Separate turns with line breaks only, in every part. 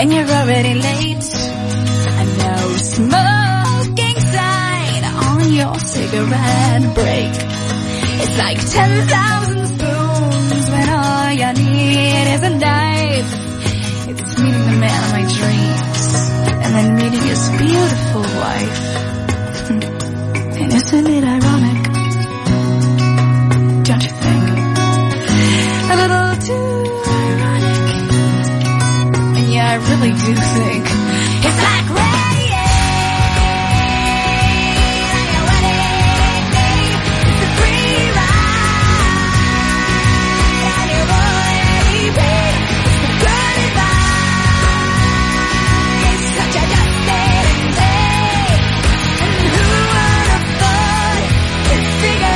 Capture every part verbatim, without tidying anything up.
when you're already late. I know smoking sign on your cigarette break. It's like ten thousand spoons when all you need is a knife. It's meeting the man of my dreams and then meeting his beautiful wife. And isn't it ironic? Don't you think? A little too ironic. And yeah, I really do think it's like rain on your wedding day. It's a free ride on your already paid. It's the good advice, such a just-in day. And who would have thought this figure?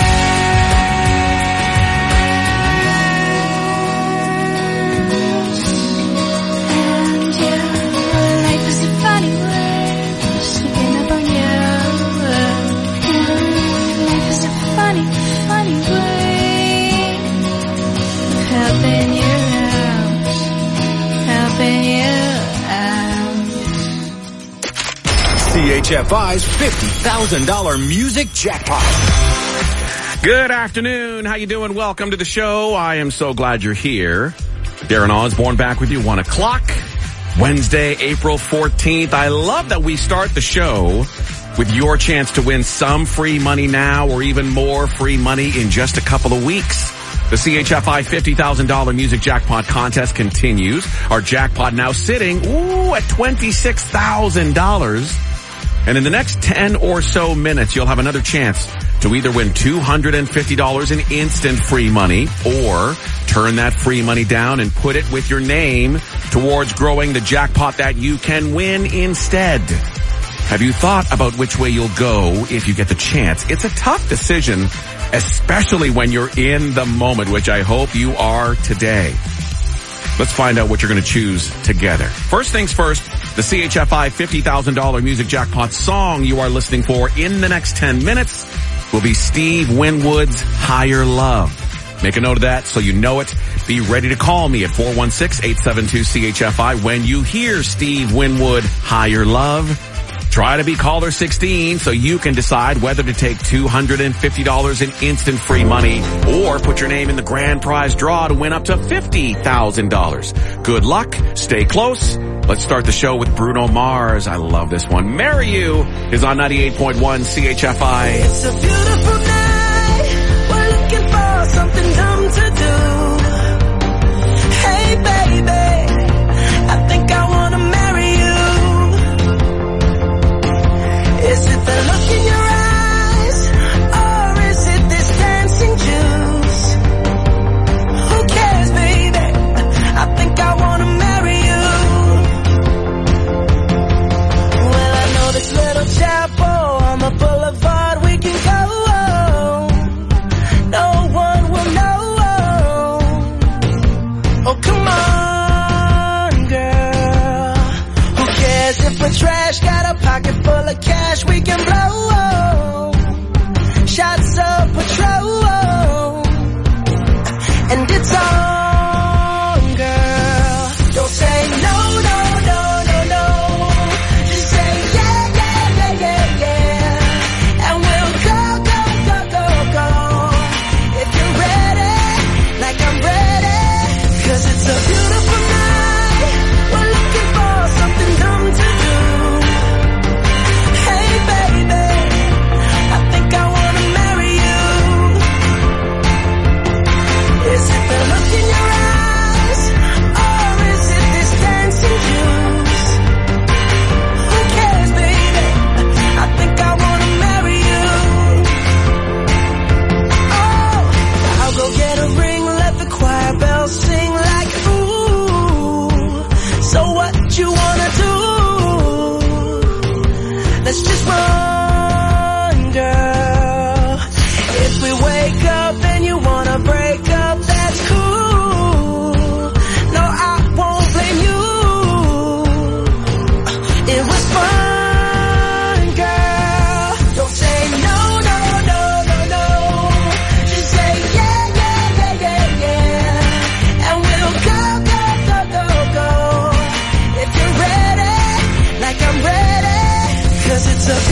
C H F I's fifty thousand dollars music jackpot.
Good afternoon. How you doing? Welcome to the show. I am so glad you're here. Darren Osborne back with you, one o'clock, Wednesday, April fourteenth. I love that we start the show with your chance to win some free money now or even more free money in just a couple of weeks. The C H F I fifty thousand dollars music jackpot contest continues. Our jackpot now sitting, ooh, at twenty-six thousand dollars. And in the next ten or so minutes, you'll have another chance to either win two hundred fifty dollars in instant free money or turn that free money down and put it with your name towards growing the jackpot that you can win instead. Have you thought about which way you'll go if you get the chance? It's a tough decision, especially when you're in the moment, which I hope you are today. Let's find out what you're going to choose together. First things first, the C H F I fifty thousand dollars music jackpot song you are listening for in the next ten minutes will be Steve Winwood's Higher Love. Make a note of that so you know it. Be ready to call me at four one six, eight seven two, C H F I when you hear Steve Winwood Higher Love. Try to be caller sixteen so you can decide whether to take two hundred fifty dollars in instant free money or put your name in the grand prize draw to win up to fifty thousand dollars. Good luck. Stay close. Let's start the show with Bruno Mars. I love this one. Marry You is on ninety-eight point one C H F I.
It's a beautiful night. We're looking for something dumb to do. Hey, baby, I think I want to marry you. Is it the look in your eyes, or is it this dancing juice? Who cares, baby? I think I want to marry you. Well, I know this little chapel on the boulevard we can go. No one will know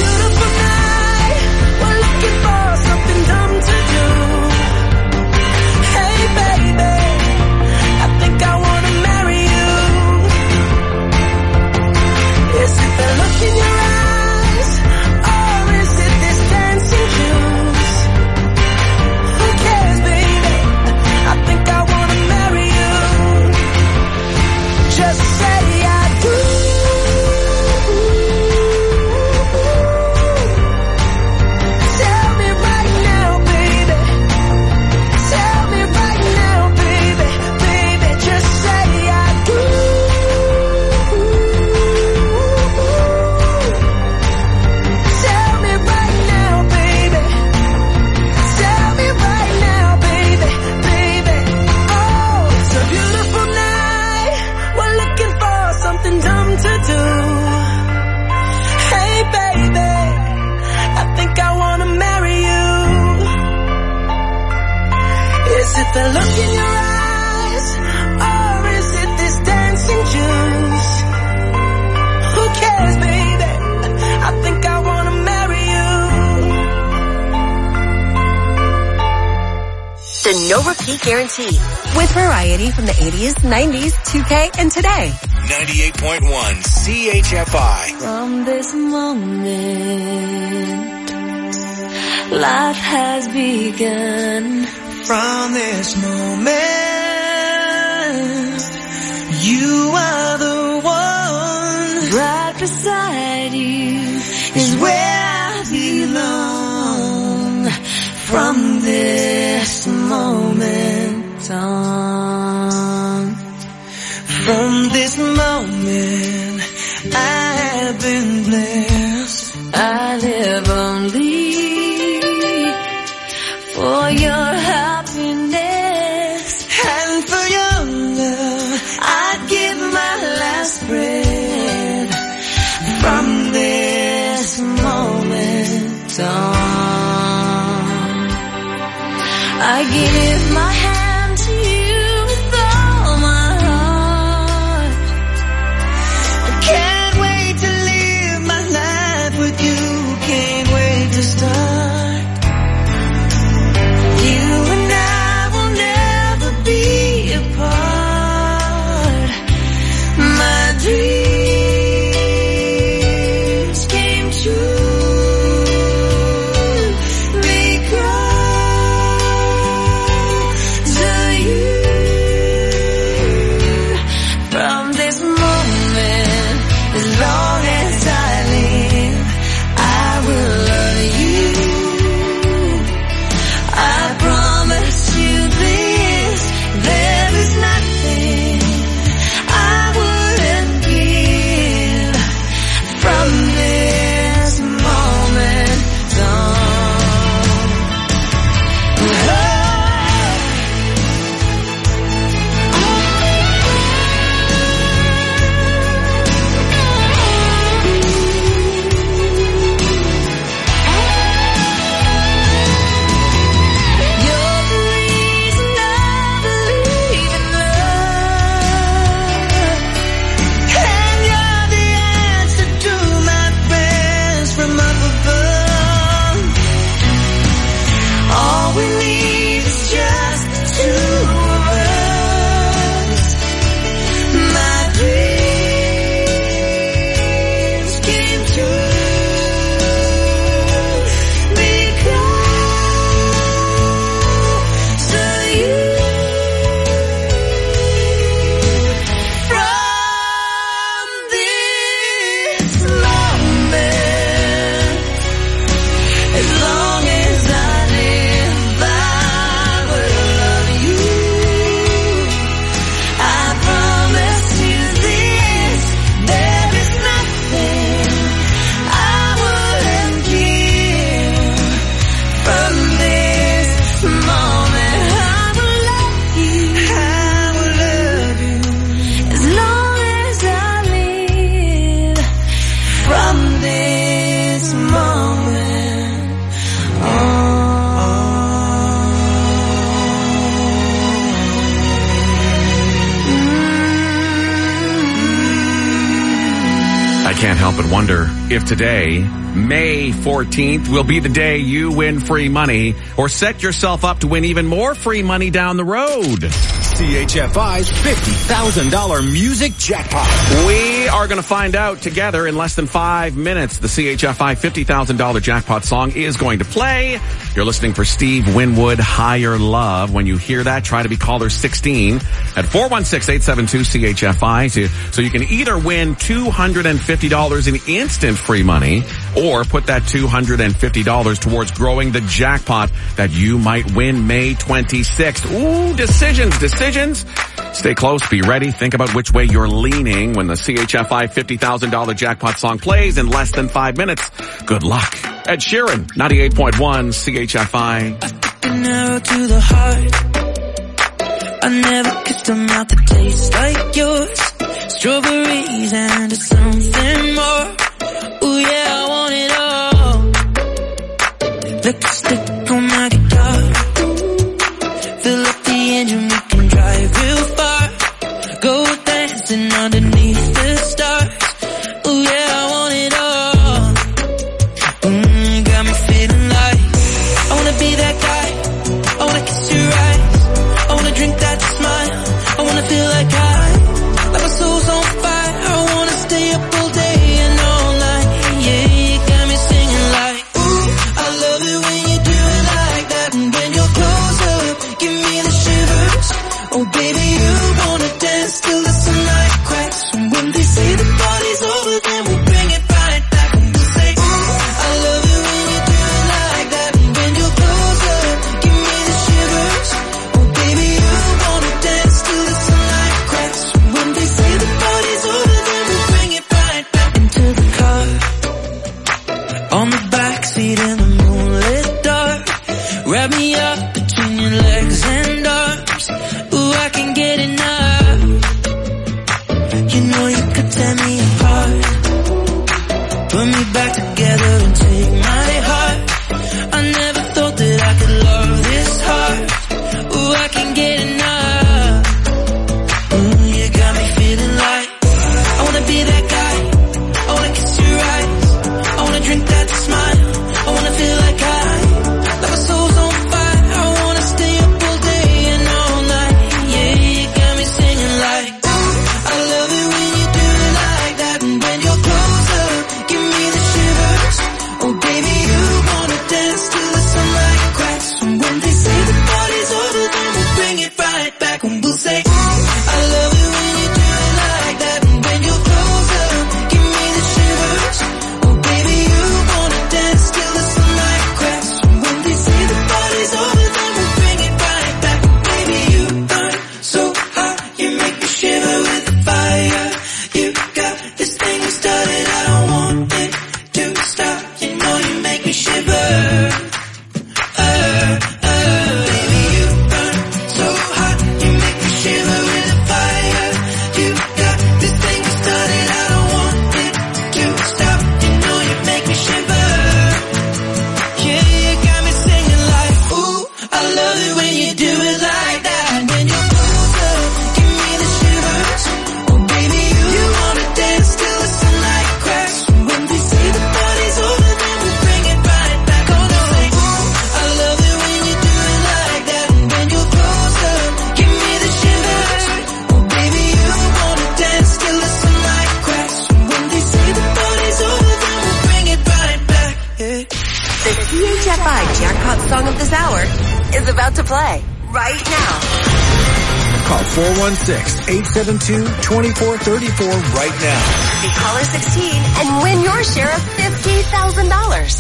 beautiful night. We're looking for something dumb to do. Hey baby, I think I wanna marry you. Is it the look in your eyes, or is it this dancing juice? Who cares, baby? I think I wanna marry you. Just say I do. Tell me right now, baby. Tell me right now, baby. Baby, just say I do. Tell me right now, baby. Tell me right now, baby. Baby, oh, it's a beautiful night. We're looking for something dumb to do. Hey baby, I think I wanna marry you. Is it the look in your eyes, or is it this dancing juice? Who cares, baby? I think I wanna marry you.
The no repeat guarantee with variety from the eighties, nineties, two K, and today.
ninety-eight point one C H F I.
From this moment, life has begun.
From this moment, you are the one.
Right beside you
Is where I belong. From this moment on. From this moment, I have been blessed.
I live only for your happiness.
And for your love, I'd give my last breath. From this moment on,
I give my hand to you with all my heart.
I can't wait to live my life with you. Can't wait to start. You and I will never be apart. My dreams came true because of you.
From this moment, as long as I live, I will love you. I promise you this, there is nothing I wouldn't give. From this moment on. You're the reason I believe in love.
And you're the answer to my prayers from up above. All we need is just the two of us. My dreams came true because of you. From this moment, as long as I live, I will love you. I promise you this, there is nothing I wouldn't give. From this moment, I will love you. I will love you.
As long as I live.
From this moment on.
I can't help but wonder if today, May fourteenth, will be the day you win free money or set yourself up to win even more free money down the road.
C H F I's fifty thousand dollars music jackpot.
We are going to find out together in less than five minutes. The C H F I fifty thousand dollars jackpot song is going to play. You're listening for Steve Winwood, Higher Love. When you hear that, try to be caller sixteen at four one six, eight seven two, C H F I. So, so you can either win two hundred fifty dollars in instant free money or put that two hundred fifty dollars towards growing the jackpot that you might win May twenty-sixth. Ooh, decisions, decisions. Stay close, be ready, think about which way you're leaning when the C H F I fifty thousand dollars jackpot song plays in less than five minutes. Good luck. Ed Sheeran, ninety-eight point one C H F I.
I stick an arrow to the heart. I never kissed a mouth that tastes like yours. Strawberries and something more. Ooh yeah, I want it all. Lipstick on my guitar. Fill up the engine, we can drive real far. Go dancing underneath the stars. Ooh yeah, I want it all. Mm, got me feeling like I wanna be that guy. I wanna kiss your eyes. I wanna drink that smile. I wanna feel like I, like my soul's on fire. I wanna stay up all day and all night. Yeah, you got me singing like, ooh, I love it when you do it like that. And when you're close up, give me the shivers. Oh baby, you wanna dance till the sunlight cracks. And when they say the party's over, then we'll bring it right back. And we'll say, ooh, I love it when you do it like that. And when you're close up, give me the shivers. Oh baby, you wanna dance till the sunlight cracks. And when they say the party's over, then we'll bring it right back. Into the car, on the backseat in the moonlit dark. Wrap me up between your legs and arms. Ooh, I can get enough. You know you could tear me apart. Put me back together and take my heart. I never thought that I could love this hard. Ooh, I can get enough. Ooh, you got me feeling like I wanna be that guy. I wanna kiss your eyes. I wanna drink that smile. I wanna feel like I, like my soul's on fire. I wanna stay up all day and all night. Yeah, you got me singing like, ooh, I love it when you do it like that. And when you're close up, give me the shivers. Oh baby, you wanna dance till the sunlight cracks. And when they say the party's over, then we'll bring it right back. And we'll say, ooh, I love it when you do it like that. And when you're close up, give me the shivers. Oh baby, you wanna dance till the sunlight cracks. And when they say the party's over, then we'll bring it right back. Baby, you burn so hot, you make me shiver with the fire. You got this thing started, I don't want it to stop. You know you make me shiver. Uh, uh, baby, you burn so hot, you make me shiver with the fire. You got this thing started, I don't want it to stop. You know you make me shiver. Yeah, you got me singing like, ooh, I love it when you do it like that. And when you're close up, give me the shivers. Oh baby, you wanna dance till the sunlight cracks. And when they say the party's over, then we'll bring it right back. Oh, they say, ooh, I love it when you do it like that. And when you're close up, give me the shivers. Oh baby, you wanna dance till the sunlight cracks. And when they say the party's over, then we'll bring it right back. Yeah.
The C H F I jackpot song of this hour is about to play right now.
Call four one six, eight seven two, two four three four right now.
Be caller sixteen and win your share of fifty thousand dollars.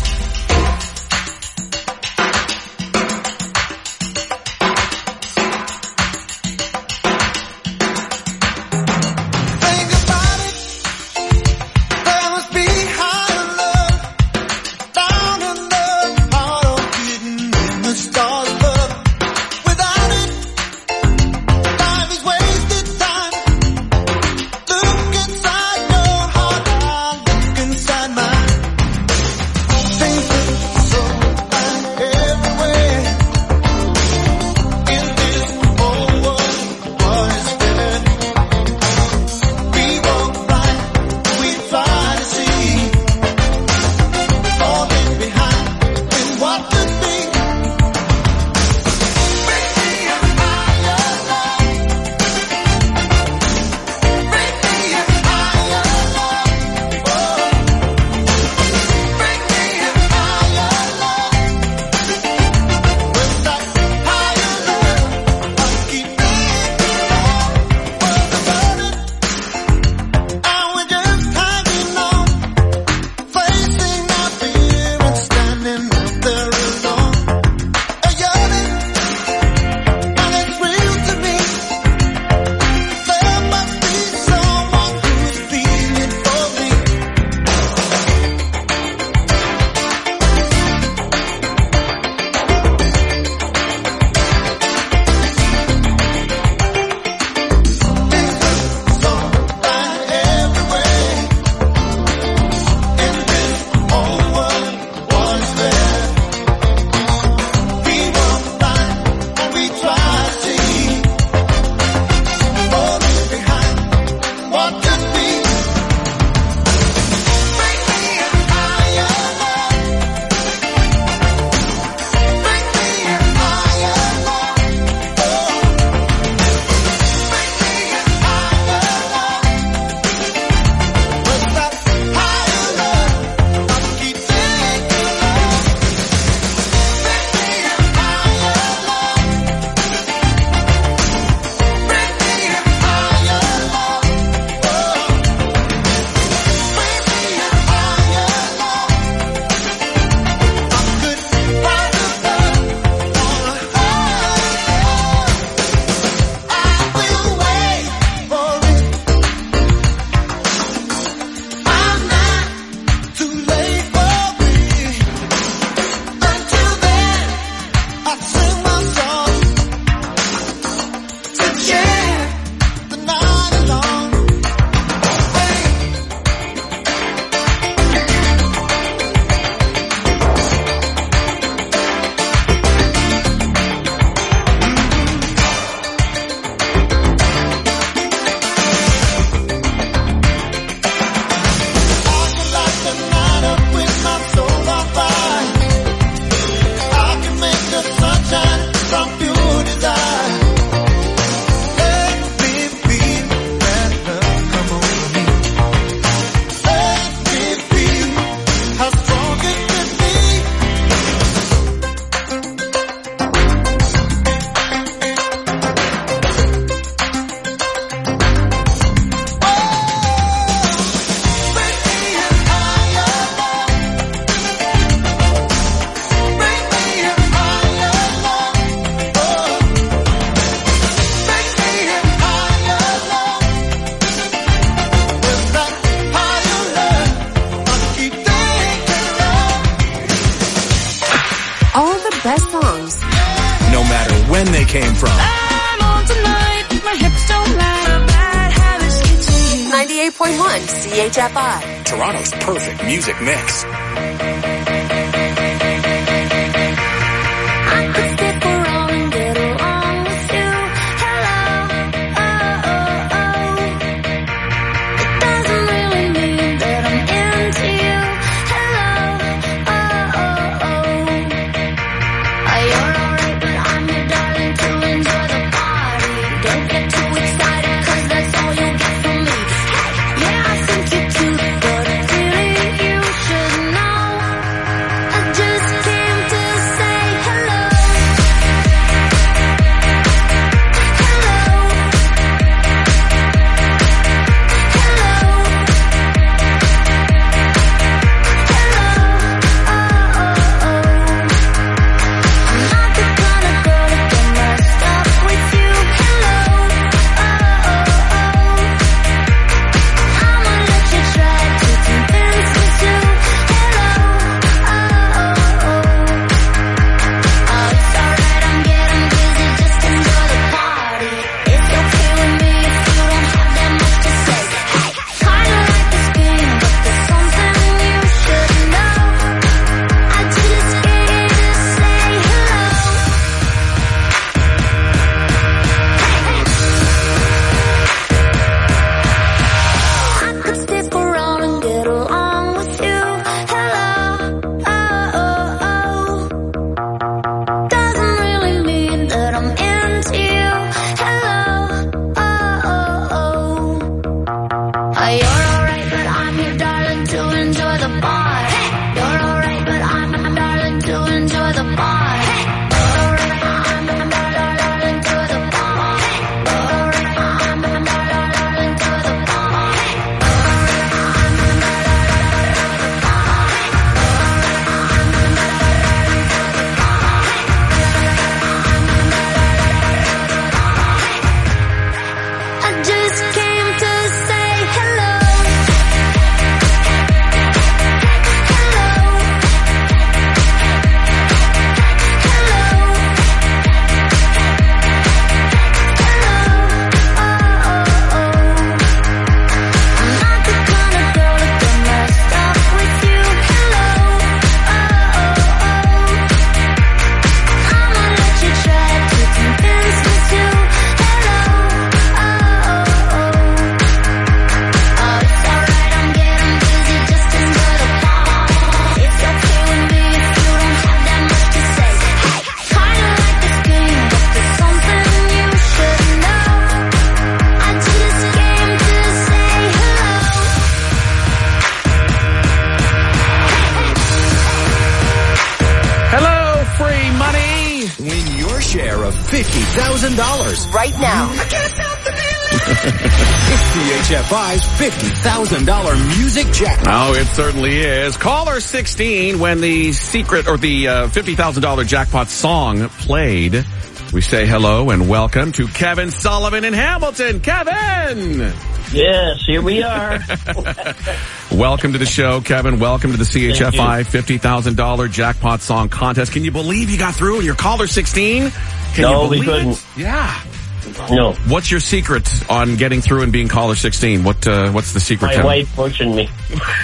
Think about it. There must be higher love down in the heart of hidden in the stars above. Without it, life is wasted time. Look inside your heart, I'll look inside mine. Think
when they came from.
I'm on tonight, my hips don't lie. My bad habits get to you.
ninety-eight point one C H F I.
Toronto's perfect music mix.
I could stick around and get along with you. Hello, oh, oh, oh. It doesn't really mean that I'm into you. Hello, oh, oh, oh. Oh, you're alright, but I'm your darling to enjoy the party. Don't get too excited, cause that's all you'll get from me. Hey, yeah, I think you're cute, but really you should know. I just came to say hello.
fifty thousand dollars.
Right now.
I can't stop the feeling. It's C H F I's fifty thousand dollars music jackpot.
Oh, it certainly is. Caller sixteen, when the secret or the uh, fifty thousand dollars jackpot song played, we say hello and welcome to Kevin Sullivan in Hamilton. Kevin!
Yes, here we are.
Welcome to the show, Kevin. Welcome to the C H F I fifty thousand dollars jackpot song contest. Can you believe you got through and you're caller sixteen? Can
No,
you
we
believe
couldn't.
it? Yeah.
No,
What's your secret on getting through and being caller sixteen? What uh, What's the secret,
my
Kevin?
wife pushing me.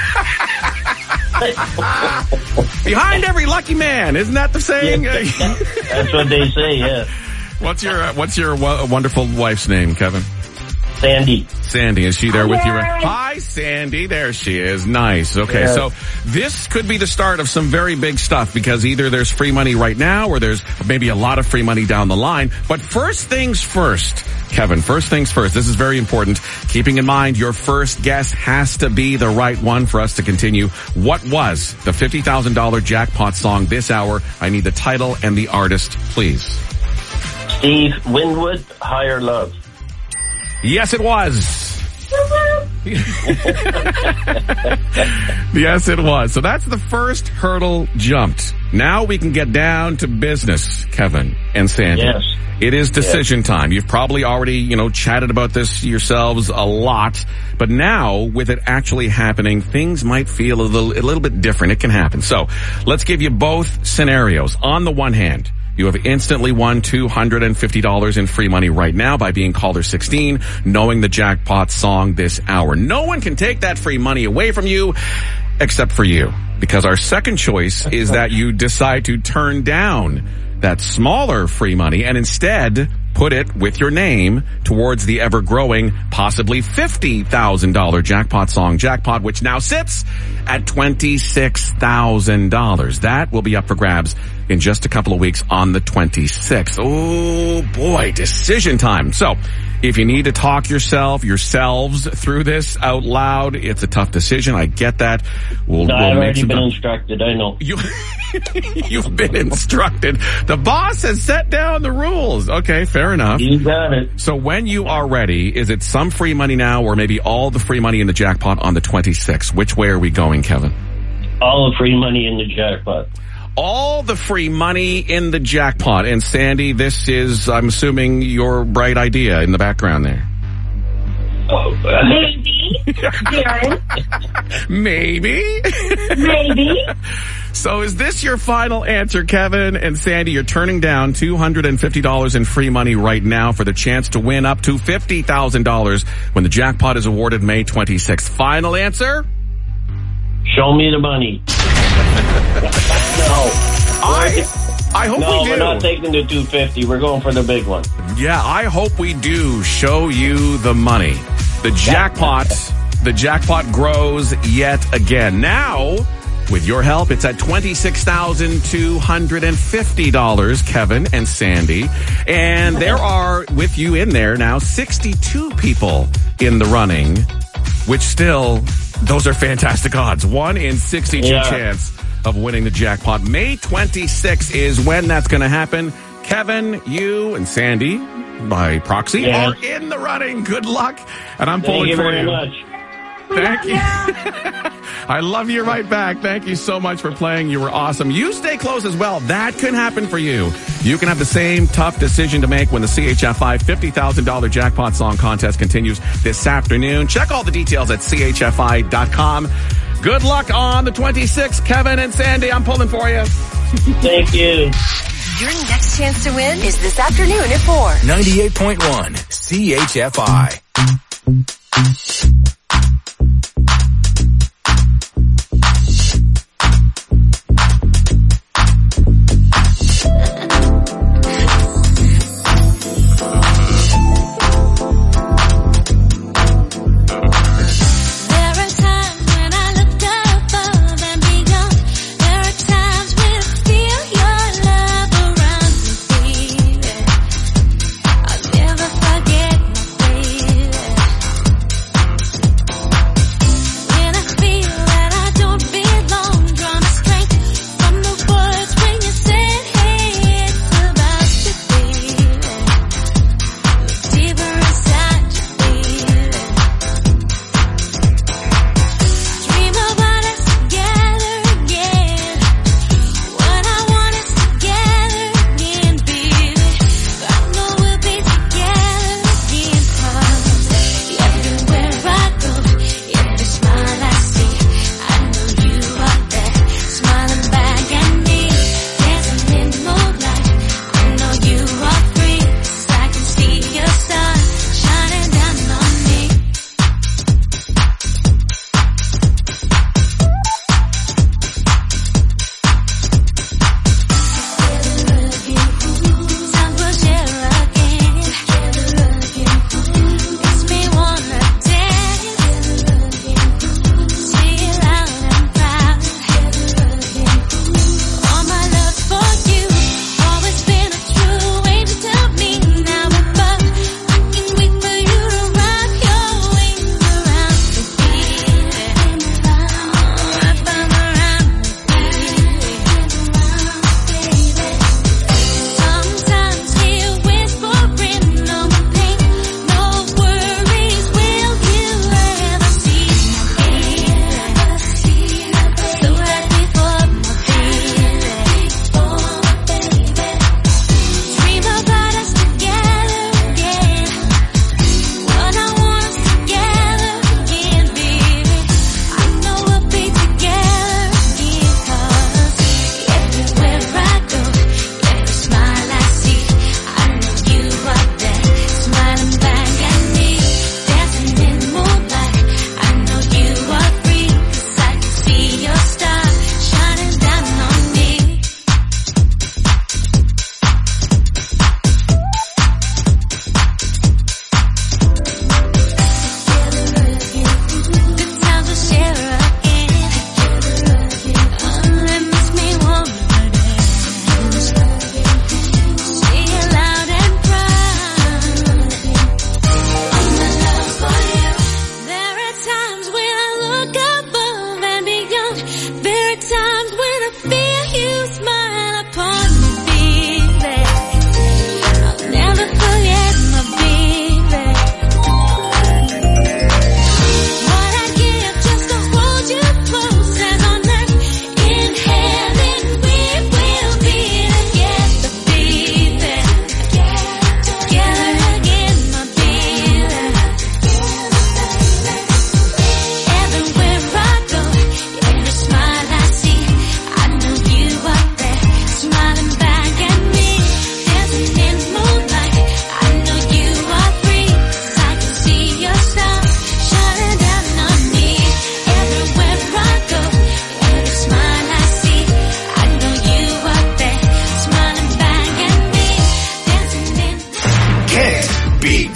Behind every lucky man, isn't that the saying?
That's what they say, yeah.
What's your uh, What's your w- wonderful wife's name, Kevin?
Sandy.
Sandy, is she there with you? Hi, Sandy. There she is. Nice. Okay,
Yeah.
so this could be the start of some very big stuff because either there's free money right now or there's maybe a lot of free money down the line. But first things first, Kevin, first things first. This is very important. Keeping in mind your first guess has to be the right one for us to continue. What was the fifty thousand dollars jackpot song this hour? I need the title and the artist, please.
Steve Winwood, Higher Love.
Yes, it was. Yes, it was. So that's the first hurdle jumped. Now we can get down to business, Kevin and Sandy.
Yes.
It is decision yes. time. You've probably already, you know, chatted about this yourselves a lot, but now with it actually happening, things might feel a little, a little bit different. It can happen. So let's give you both scenarios. On the one hand, You have instantly won two hundred fifty dollars in free money right now by being caller sixteen, knowing the jackpot song this hour. No one can take that free money away from you except for you, because our second choice is that you decide to turn down that smaller free money and instead put it with your name towards the ever-growing, possibly fifty thousand dollars jackpot song jackpot, which now sits at twenty-six thousand dollars. That will be up for grabs in just a couple of weeks on the twenty-sixth. Oh boy, decision time. So, if you need to talk yourself, yourselves through this out loud, it's a tough decision. I get that. We'll,
No,
we'll
I've
make
already
some
been
time.
instructed, I know.
You, you've been instructed. The boss has set down the rules. Okay, fair enough.
You got it.
So when you are ready, is it some free money now or maybe all the free money in the jackpot on the twenty-sixth? Which way are we going, Kevin?
All the free money in the jackpot.
All the free money in the jackpot. And Sandy, this is, I'm assuming, your bright idea in the background there.
Oh,
Maybe. Darren.
Maybe.
Maybe.
So is this your final answer, Kevin and Sandy? You're turning down two hundred fifty dollars in free money right now for the chance to win up to fifty thousand dollars when the jackpot is awarded May twenty-sixth. Final answer?
show me the money. No.
I, I hope
No,
we do.
we're not taking the two fifty. We're going for the big one.
Yeah, I hope we do show you the money. The jackpot, the jackpot grows yet again. Now, with your help, it's at twenty-six thousand two hundred fifty dollars, Kevin and Sandy. And there are, with you in there now, sixty-two people in the running, which still, those are fantastic odds. One in sixty-two
Yeah.
chance of winning the jackpot. May twenty-sixth is when that's going to happen. Kevin, you and Sandy, by proxy,
Yeah.
are in the running. Good luck. And I'm
Thank
pulling
you
for
very
you.
much.
Thank you. I love you right back. Thank you so much for playing. You were awesome. You stay close as well. That can happen for you. You can have the same tough decision to make when the C H F I fifty thousand dollars jackpot song contest continues this afternoon. Check all the details at C H F I dot com. Good luck on the twenty-sixth. Kevin and Sandy, I'm pulling for you.
Thank you.
Your next chance to win is this afternoon at four.
ninety-eight point one C H F I.
There are times when I look above and beyond. There are times when I feel your love around me, baby. I'll never forget my baby.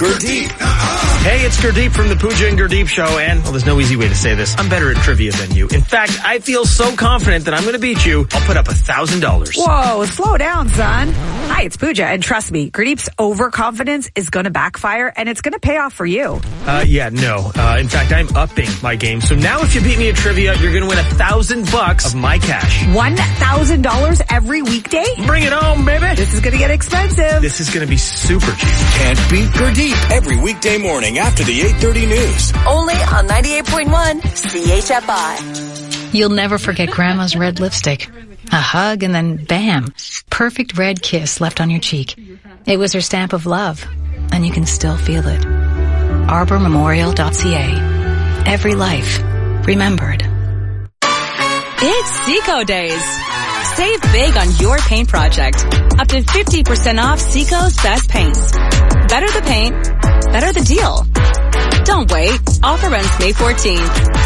Gurdeep.
Hey, it's Gurdeep from the Pooja and Gurdeep Show, and, well, there's no easy way to say this. I'm better at trivia than you. In fact, I feel so confident that I'm going to beat you, I'll put up a thousand dollars.
Whoa, slow down, son. Hi, it's Pooja, and trust me, Gurdeep's overconfidence is going to backfire, and it's going to pay off for you.
Uh, yeah, no. Uh, in fact, I'm upping my game. So now if you beat me at trivia, you're going to win a thousand bucks of my cash.
One thousand dollars every weekday?
Bring it home, baby.
This is going to get expensive.
This is going to be super cheap.
Can't beat Gurdeep every weekday morning after the eight thirty news.
Only on ninety-eight point one C H F I.
You'll never forget Grandma's red lipstick. A hug and then bam, perfect red kiss left on your cheek. It was her stamp of love, and you can still feel it. arbor memorial dot c a. Every life remembered.
It's Seco Days. Save big on your paint project. Up to fifty percent off Seco's best paints. Better the paint, better the deal. Don't wait. Offer ends May fourteenth.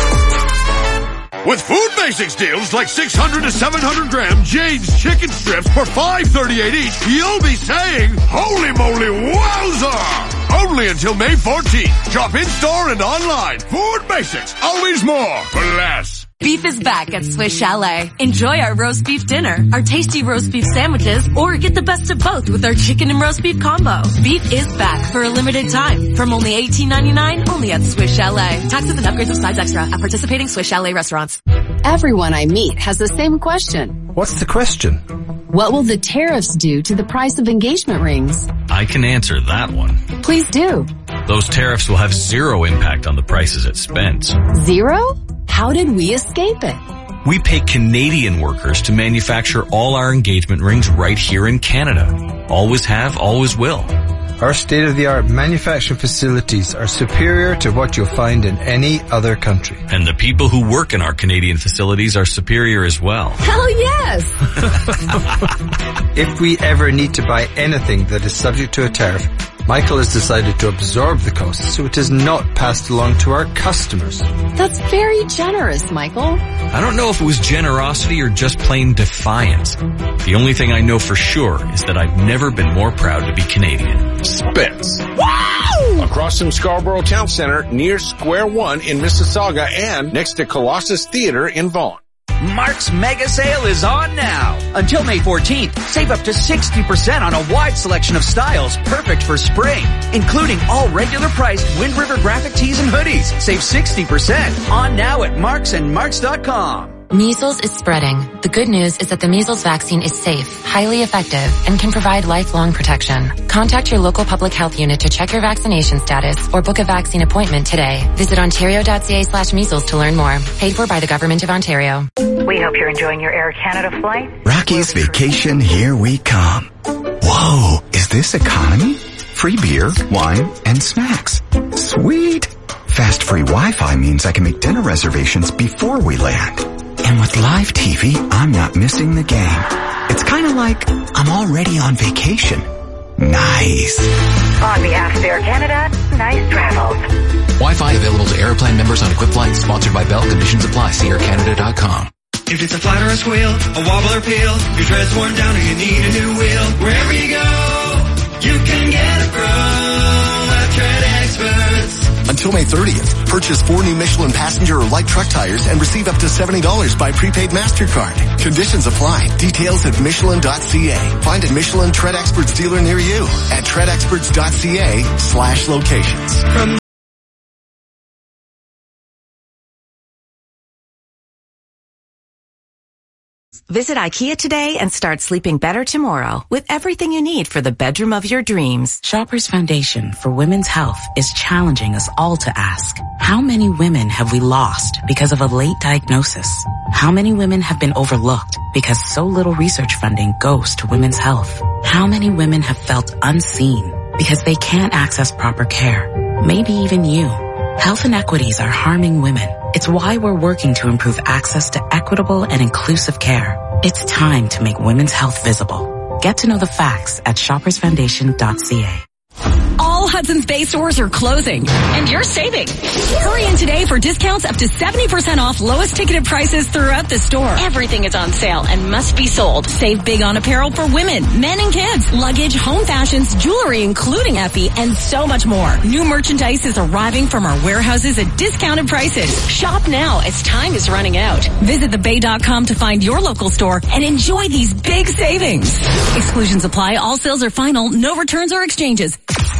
With Food Basics deals like six hundred to seven hundred gram Jane's chicken strips for five thirty-eight each, you'll be saying, holy moly wowza! Only until May fourteenth. Shop in-store and online. Food Basics. Always more for less.
Beef is back at Swiss Chalet. Enjoy our roast beef dinner, our tasty roast beef sandwiches, or get the best of both with our chicken and roast beef combo. Beef is back for a limited time from only eighteen ninety-nine, only at Swiss Chalet. Taxes and upgrades of sides extra at participating Swiss Chalet restaurants.
Everyone I meet has the same question.
What's the question?
What will the tariffs do to the price of engagement rings?
I can answer that one.
Please do.
Those tariffs will have zero impact on the prices at Spence.
Zero? How did we escape it?
We pay Canadian workers to manufacture all our engagement rings right here in Canada. Always have, always will.
Our state-of-the-art manufacturing facilities are superior to what you'll find in any other country.
And the people who work in our Canadian facilities are superior as well.
Hell yes!
If we ever need to buy anything that is subject to a tariff, Michael has decided to absorb the cost so it is not passed along to our customers.
That's very generous, Michael.
I don't know if it was generosity or just plain defiance. The only thing I know for sure is that I've never been more proud to be Canadian.
Spence. Wow! Across from Scarborough Town Center, near Square One in Mississauga, and next to Colossus Theater in Vaughan.
Mark's mega sale is on now. Until May fourteenth, save up to sixty percent on a wide selection of styles perfect for spring, including all regular priced Wind River graphic tees and hoodies. Save sixty percent on now at marks and marks dot com.
Measles is spreading. The good news is that the measles vaccine is safe, highly effective, and can provide lifelong protection. Contact your local public health unit to check your vaccination status or book a vaccine appointment today. Visit ontario dot c a slash measles to learn more. Paid for by the Government of Ontario.
We hope you're enjoying your Air Canada flight.
Rocky's Vacation, here we come. Whoa, is this economy? Free beer, wine, and snacks. Sweet. Fast free Wi-Fi means I can make dinner reservations before we land. And with live T V, I'm not missing the game. It's kind of like I'm already on vacation. Nice.
On behalf of Air Canada, nice travels.
Wi-Fi available to Airplane members on equipped flights. Sponsored by Bell. Conditions apply. See air canada dot com.
If it's a flat or a squeal, a wobble or peel, your tread's worn down or you need a new wheel, wherever you go, you can get a pro at Tread Experts.
Until May thirtieth, purchase four new Michelin passenger or light truck tires and receive up to seventy dollars by prepaid MasterCard. Conditions apply. Details at michelin dot c a. Find a Michelin Tread Experts dealer near you at tread experts dot c a slash locations. From
Visit IKEA today and start sleeping better tomorrow with everything you need for the bedroom of your dreams.
Shoppers Foundation for Women's Health is challenging us all to ask, how many women have we lost because of a late diagnosis? How many women have been overlooked because so little research funding goes to women's health? How many women have felt unseen because they can't access proper care? Maybe even you. Health inequities are harming women. It's why we're working to improve access to equitable and inclusive care. It's time to make women's health visible. Get to know the facts at shoppers foundation dot c a.
All All Hudson's Bay stores are closing, and you're saving. Hurry in today for discounts up to seventy percent off lowest ticketed prices throughout the store. Everything is on sale and must be sold. Save big on apparel for women, men and kids, luggage, home fashions, jewelry including Effie, and so much more. New merchandise is arriving from our warehouses at discounted prices. Shop now as time is running out. Visit the bay dot com to find your local store and enjoy these big savings. Exclusions apply. All sales are final. No returns or exchanges.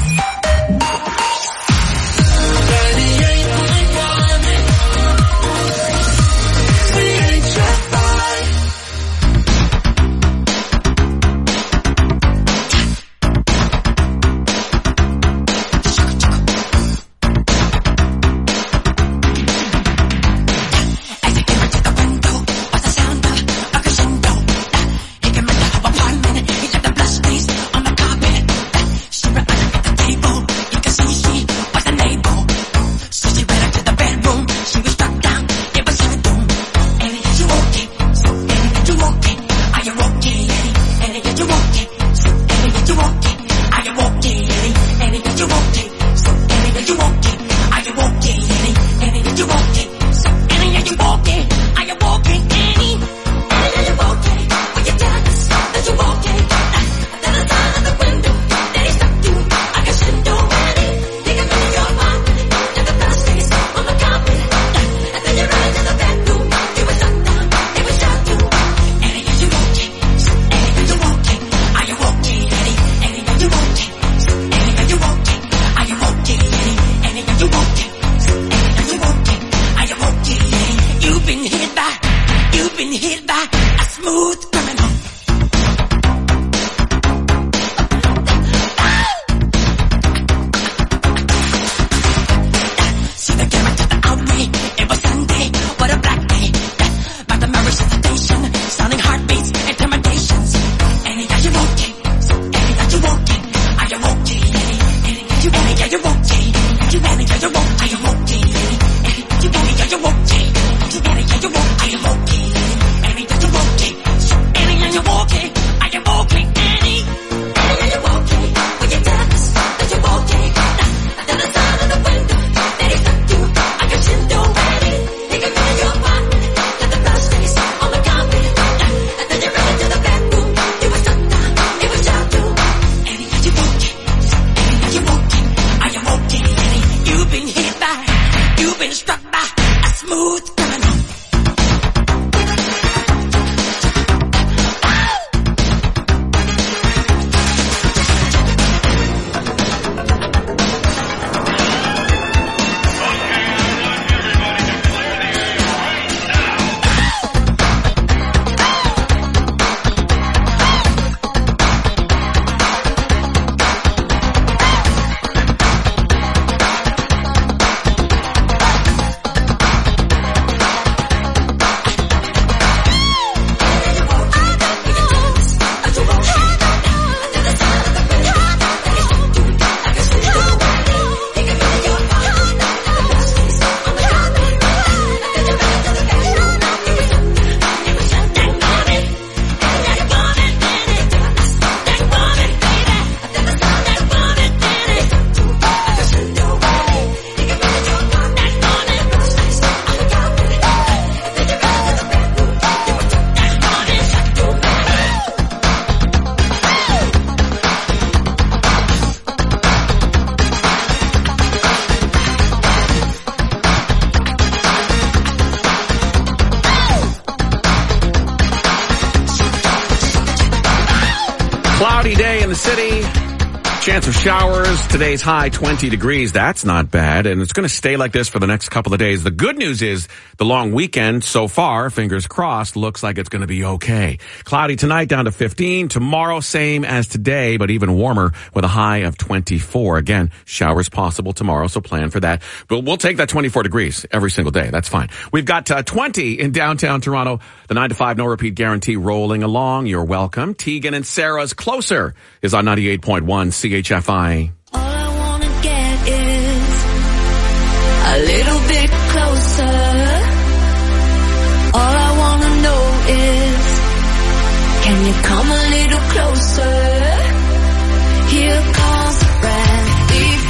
Cloudy day in the city. Chance of showers. Today's high twenty degrees. That's not bad. And it's going to stay like this for the next couple of days. The good news is the long weekend so far, fingers crossed, looks like it's going to be okay. Cloudy tonight down to fifteen. Tomorrow, same as today, but even warmer with a high of twenty-four. Again, showers possible tomorrow, so plan for that. But we'll take that twenty-four degrees every single day. That's fine. We've got uh, twenty in downtown Toronto. The nine to five no repeat guarantee rolling along. You're welcome. Tegan and Sarah's Closer is on ninety-eight point one C H F I.
All I want to get is a little bit closer. All I want to know is, can you come a little closer? Here comes Bradley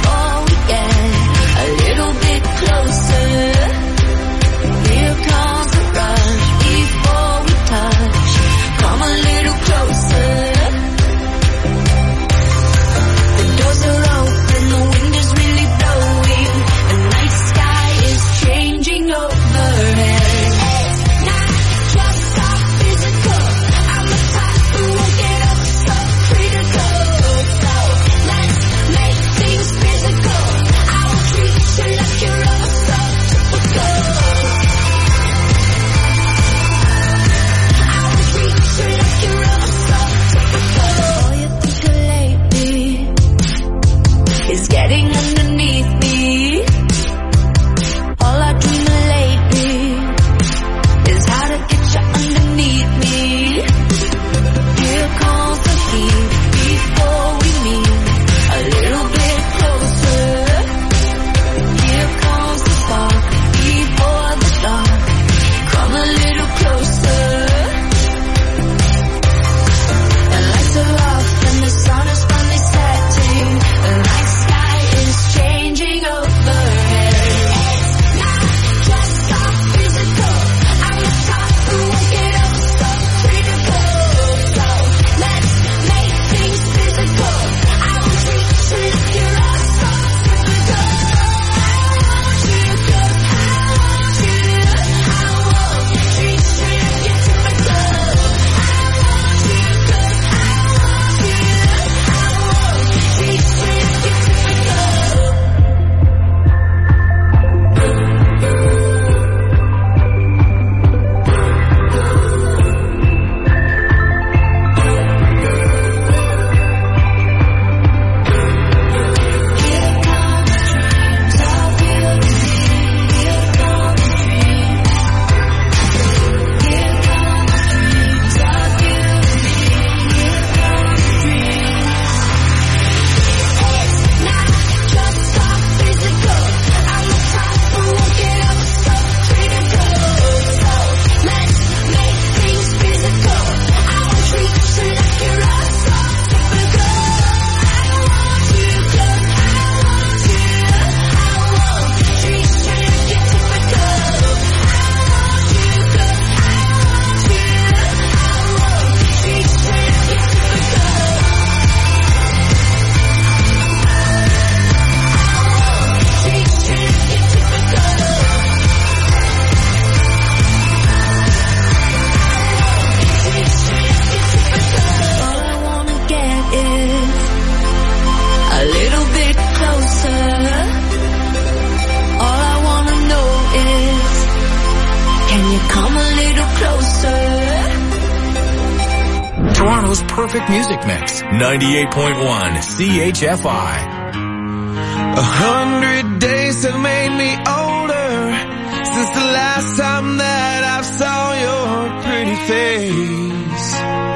perfect music mix. ninety-eight point one C H F I.
A hundred days have made me older since the last time that I saw your pretty face.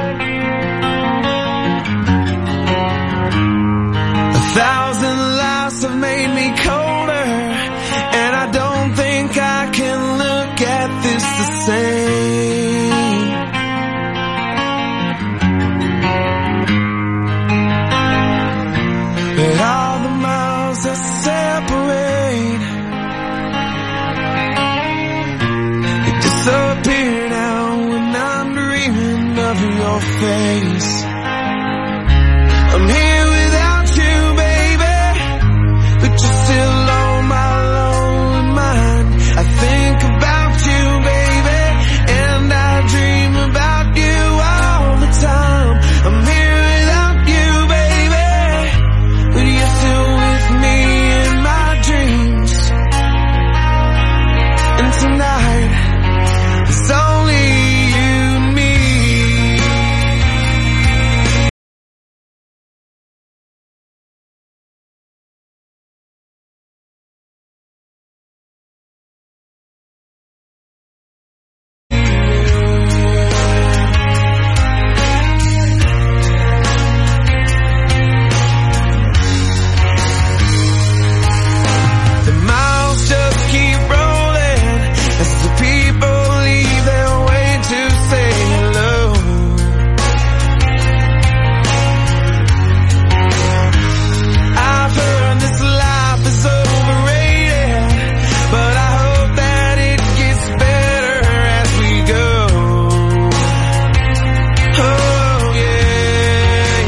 A thousand lives have made me colder, and I don't think I can look at this the same. But all the miles that separate, they disappear now when I'm dreaming of your face. I'm here without you, baby, but you're still on my lonely mind. I think about you, baby, and I dream about you all the time. I'm here without you, baby, but you're still with me in my dreams. And tonight, it's only you and me. The miles just keep rolling as the people leave their way to say hello. I've heard this life is overrated, but I hope that it gets better as we go. Oh yeah,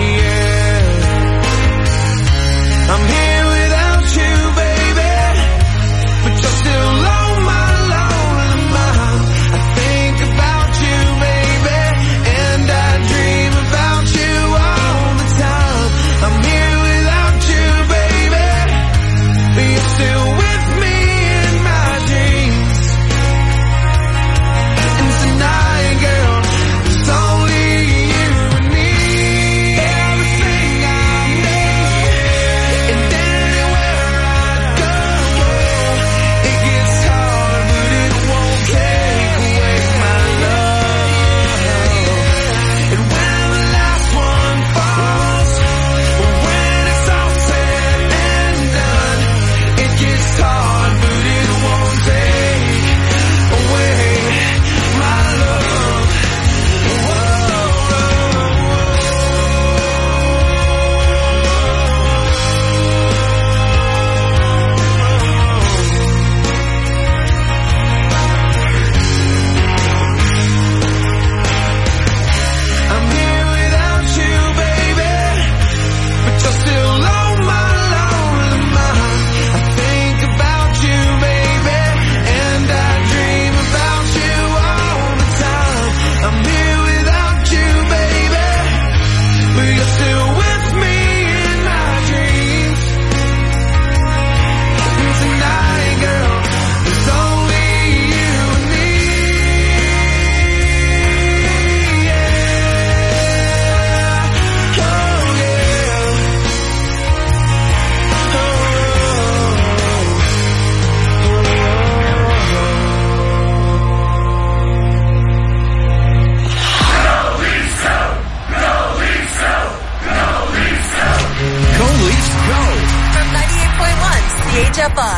yeah. I'm here without you, baby, but you're still on my lonely mind. I think about you, baby, and I dream about you all the time. I'm here without you, baby, but you're still with me in my dreams. And tonight, girl, it's only you and me. Everything I need, and anywhere I go, it gets hard, but it won't take away my love. And when the last one falls, when it's all said and done, it gets hard, but it won't take away my love. I'm here without you, baby, but you're still on my lonely mind. I think about you, baby, and I dream about you all the time. I'm here without you, baby, but you're still with me in my dreams. And tonight, girl, it's only you and me. Yeah. Oh yeah.
Go Leafs, go!
From ninety-eight point one C H F I.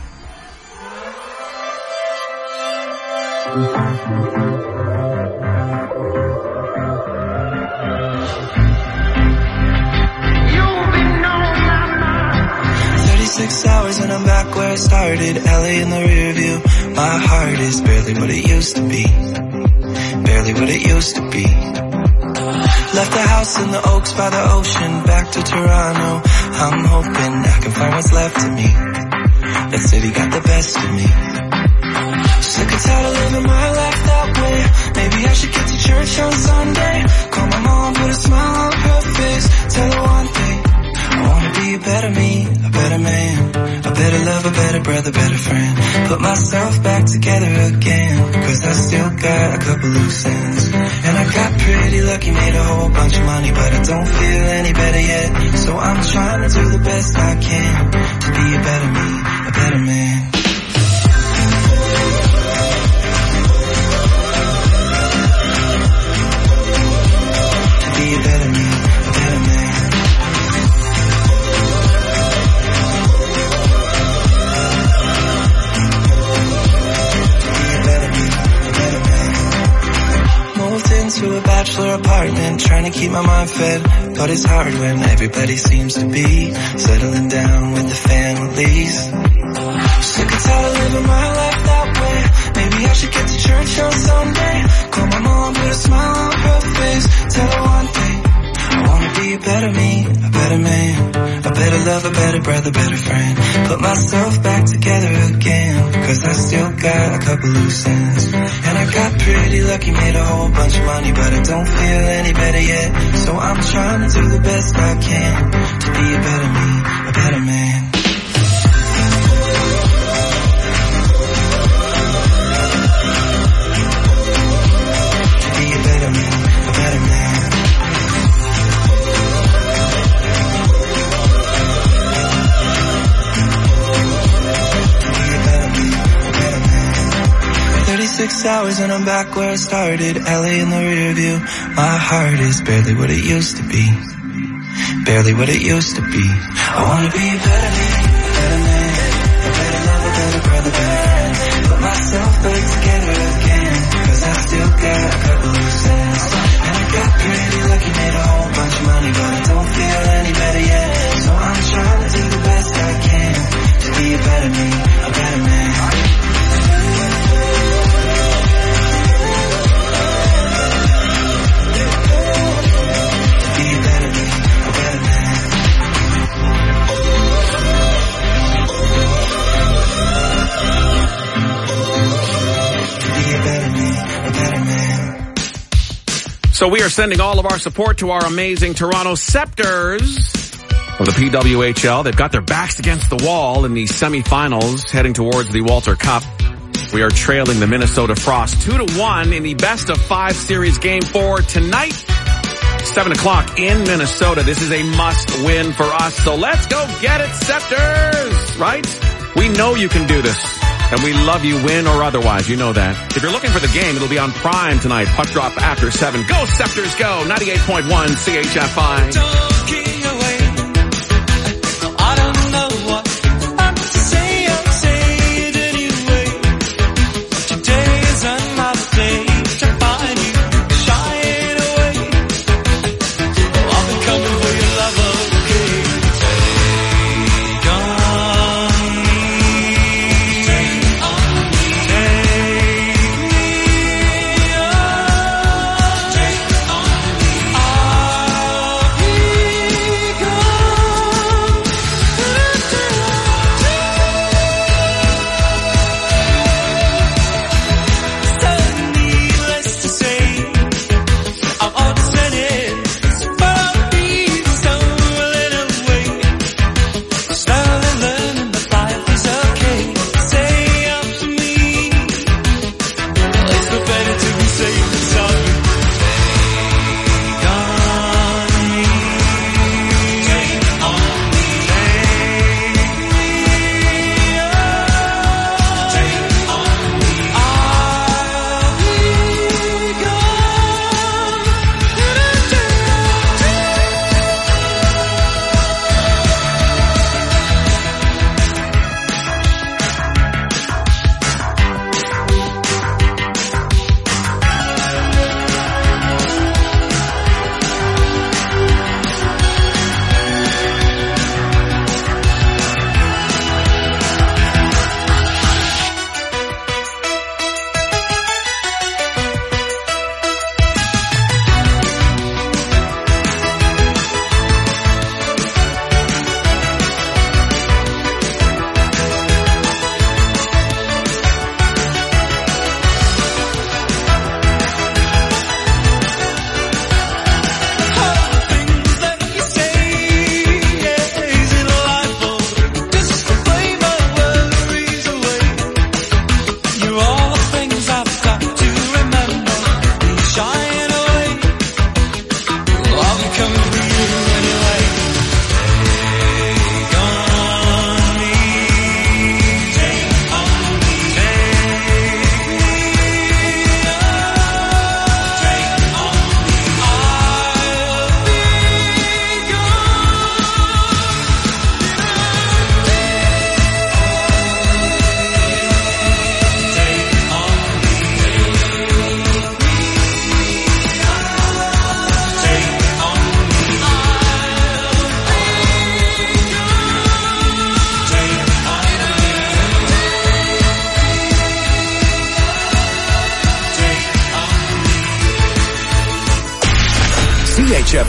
thirty-six hours and I'm back where I started. L A in the rear view. My heart is barely what it used to be. Barely what it used to be. Left the house in the Oaks by the ocean, back to Toronto. I'm hoping I can find what's left of me. That city got the best of me. Sick and tired of living my life that way. Maybe I should get to church on Sunday. Call my mom, put a smile on her face. Tell her one thing, I wanna be
be a better me, a better man, a better lover, better brother, better friend. Put myself back together again, cause I still got a couple loose ends. And I got pretty lucky, made a whole bunch of money, but I don't feel any better yet. So I'm trying to do the best I can to be a better me, a better man. Be a better me, a better man. Be a better me, a better man. Moved into a bachelor apartment, trying to keep my mind fed, but it's hard when everybody seems to be settling down with the families. Sick and tired of living my life that way. Maybe I should get to church on Sunday. Call my mom, put a smile on her face. Tell her one thing, I wanna be a better me, a better man, a better lover, better brother, better friend. Put myself back together again, cause I still got a couple loose ends. And I got pretty lucky, made a whole bunch of money, but I don't feel any better yet. So I'm trying to do the best I can to be a better me, a better man. Six hours and I'm back where I started, L A in the rear view. My heart is barely what it used to be, barely what it used to be. I wanna be a better me, a better man, a better lover, better brother, better friend. Put myself back together again, cause I still got a couple loose ends. And I got pretty lucky, made a whole bunch of money, but I don't feel any better yet. So I'm trying to do the best I can to be a better me, a better man.
So we are sending all of our support to our amazing Toronto Scepters of the P W H L. They've got their backs against the wall in the semifinals heading towards the Walter Cup. We are trailing the Minnesota Frost two to one in the best of five series game four tonight, seven o'clock in Minnesota. This is a must win for us. So let's go get it, Scepters, right? We know you can do this. And we love you, win or otherwise. You know that. If you're looking for the game, it'll be on Prime tonight. Puck drop after seven. Go, Scepters, go! ninety-eight point one C H F I.
Talking away. I don't know what I'm to say. I'll say it anyway. Today is another day to find you shying away. I've been coming for your love, okay? Take on me. Take on me. I'll be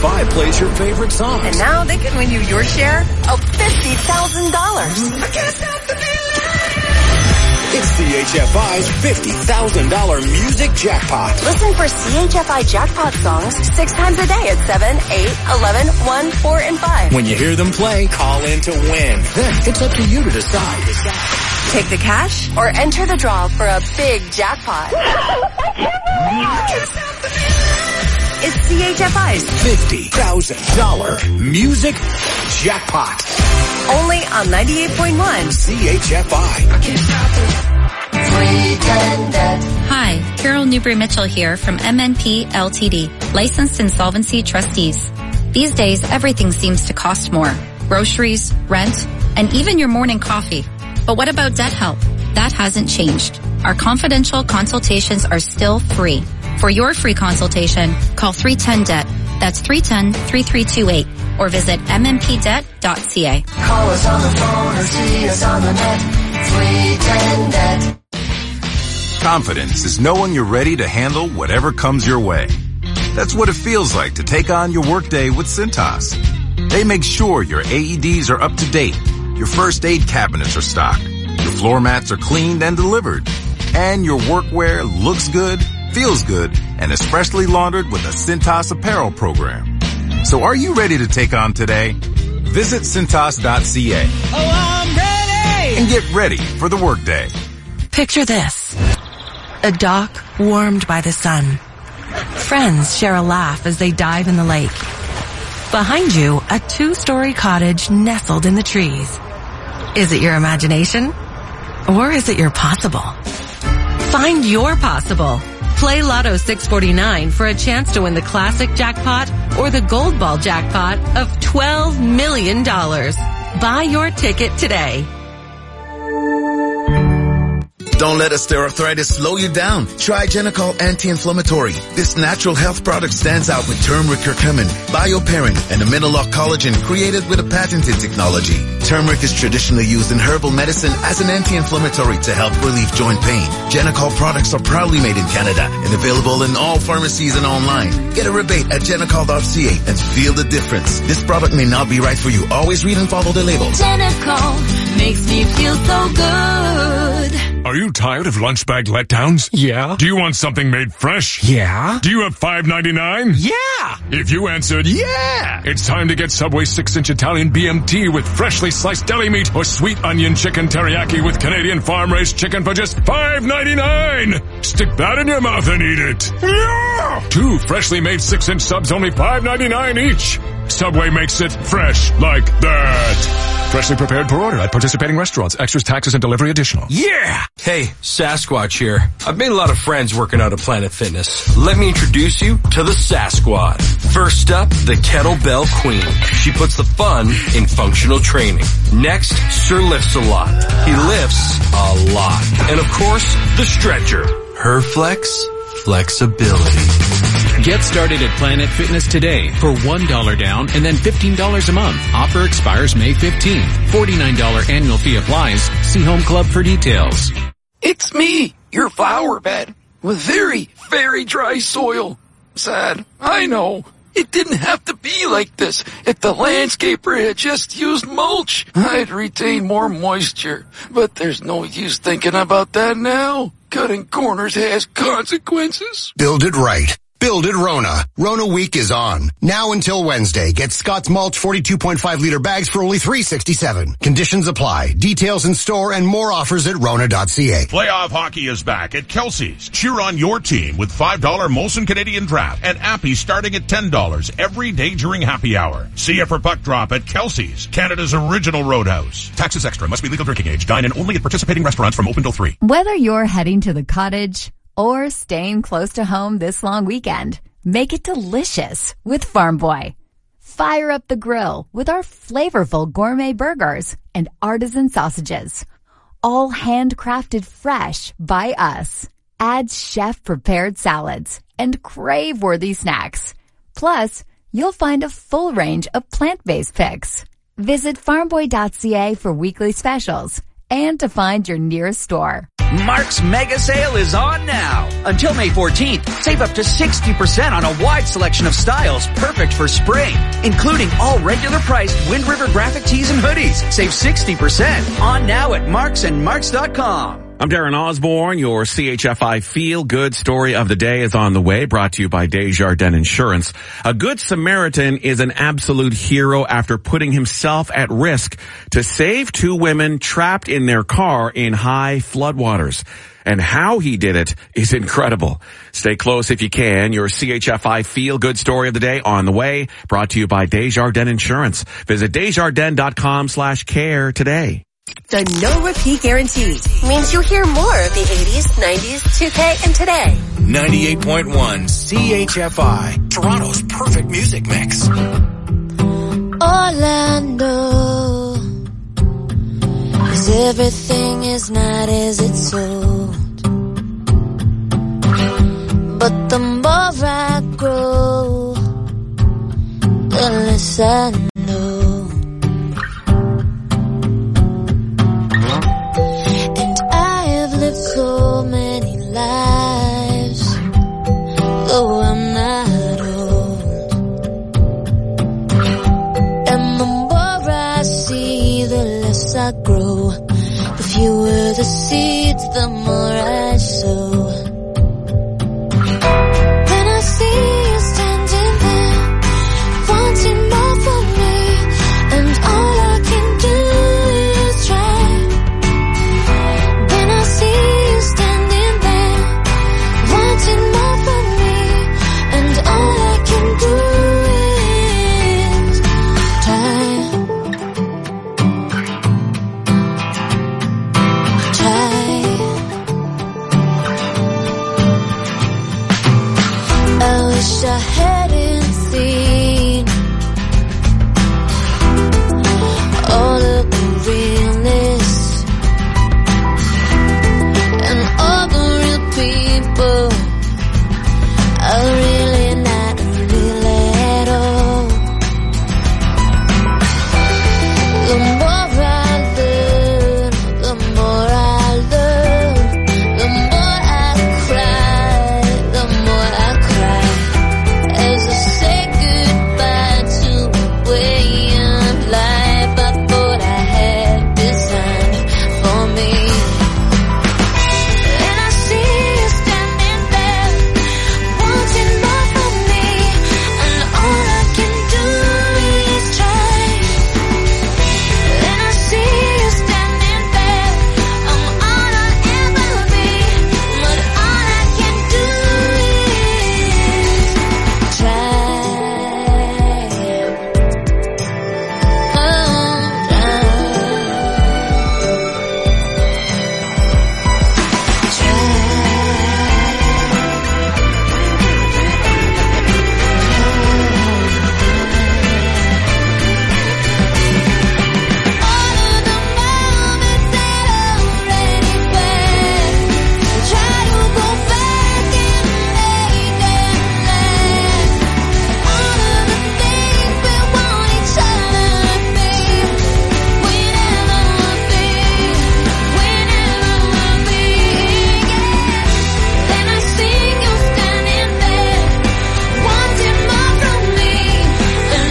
F I plays your favorite songs.
And now they can win you your share of fifty thousand dollars. I can't stop the
It's C H F I's fifty thousand dollars music jackpot.
Listen for C H F I jackpot songs six times a day at seven, eight, eleven, one, four, and five.
When you hear them play, call in to win. Then it's up to you to decide.
Take the cash or enter the draw for a big jackpot. It's C H F I's
fifty thousand dollars music jackpot.
Only on ninety-eight point one
C H F I.
Hi, Carol Newbury-Mitchell here from M N P L T D, Licensed Insolvency Trustees. These days, everything seems to cost more. Groceries, rent, and even your morning coffee. But what about debt help? That hasn't changed. Our confidential consultations are still free. For your free consultation, call three one zero D E B T. That's three one zero, three three two eight or visit m m p debt dot c a.
Call us on the phone or see us on the net. three one zero D E B T.
Confidence is knowing you're ready to handle whatever comes your way. That's what it feels like to take on your workday with Cintas. They make sure your A E Ds are up to date, your first aid cabinets are stocked, your floor mats are cleaned and delivered, and your workwear looks good, feels good, and is freshly laundered with a Cintas apparel program. So are you ready to take on today? Visit Cintas dot c a.
Oh, I'm ready!
And get ready for the workday.
Picture this. A dock warmed by the sun. Friends share a laugh as they dive in the lake. Behind you, a two-story cottage nestled in the trees. Is it your imagination? Or is it your possible? Find your possible. Play Lotto six forty-nine for a chance to win the classic jackpot or the gold ball jackpot of twelve million dollars. Buy your ticket today.
Don't let osteoarthritis slow you down. Try Genicol Anti-Inflammatory. This natural health product stands out with turmeric curcumin, bioperin, and amino-lock collagen created with a patented technology. Turmeric is traditionally used in herbal medicine as an anti-inflammatory to help relieve joint pain. Genicol products are proudly made in Canada and available in all pharmacies and online. Get a rebate at genicol dot c a and feel the difference. This product may not be right for you. Always read and follow the label.
Genicol makes me feel so good.
Are you tired of lunch bag letdowns?
Yeah.
Do you want something made fresh?
Yeah.
Do you have five ninety-nine?
Yeah.
If you answered yeah, it's time to get Subway six inch Italian B M T with freshly sliced deli meat or sweet onion chicken teriyaki with Canadian farm-raised chicken for just five ninety-nine. Stick that in your mouth and eat it. Yeah. Two freshly made six inch subs, only five ninety-nine each. Subway makes it fresh like that. Freshly prepared per order at participating restaurants. Extras, taxes, and delivery additional.
Yeah! Hey, Sasquatch here. I've made a lot of friends working out at Planet Fitness. Let me introduce you to the Sasquad. First up, the Kettlebell Queen. She puts the fun in functional training. Next, Sir Lifts a Lot. He lifts a lot. And of course, the Stretcher. Her flex, flexibility.
Get started at Planet Fitness today for one dollar down and then fifteen dollars a month. Offer expires May fifteenth. forty-nine dollars annual fee applies. See Home Club for details.
It's me, your flower bed, with very, very dry soil. Sad, I know. It didn't have to be like this. If the landscaper had just used mulch, I'd retain more moisture. But there's no use thinking about that now. Cutting corners has consequences.
Build it right. Build it Rona. Rona Week is on. Now until Wednesday. Get Scott's Mulch forty-two point five liter bags for only three sixty-seven. Conditions apply. Details in store and more offers at rona dot c a.
Playoff hockey is back at Kelsey's. Cheer on your team with five dollar Molson Canadian Draft and Appy starting at ten dollars every day during happy hour. See you for puck drop at Kelsey's, Canada's original roadhouse. Taxes extra. Must be legal drinking age. Dine in only at participating restaurants from open till three.
Whether you're heading to the cottage or staying close to home this long weekend, make it delicious with Farm Boy. Fire up the grill with our flavorful gourmet burgers and artisan sausages, all handcrafted fresh by us. Add chef-prepared salads and crave-worthy snacks. Plus, you'll find a full range of plant-based picks. Visit farm boy dot c a for weekly specials and to find your nearest store.
Mark's Mega Sale is on now. Until May fourteenth, save up to sixty percent on a wide selection of styles perfect for spring, including all regular priced Wind River graphic tees and hoodies. Save sixty percent on now at marks and marks dot com.
I'm Darren Osborne. Your C H F I Feel Good Story of the Day is on the way, brought to you by Desjardins Insurance. A Good Samaritan is an absolute hero after putting himself at risk to save two women trapped in their car in high floodwaters. And how he did it is incredible. Stay close if you can. Your C H F I Feel Good Story of the Day on the way, brought to you by Desjardins Insurance. Visit desjardins.com slash care today.
The no repeat guarantee means you'll hear more of the eighties, nineties, two K, and today.
ninety-eight point one C H F I, Toronto's perfect music mix.
All I know is everything is not as it's sold. But the more I grow, the less I know. So many lives, though I'm not old. And the more I see, the less I grow. The fewer the seeds, the more I sow.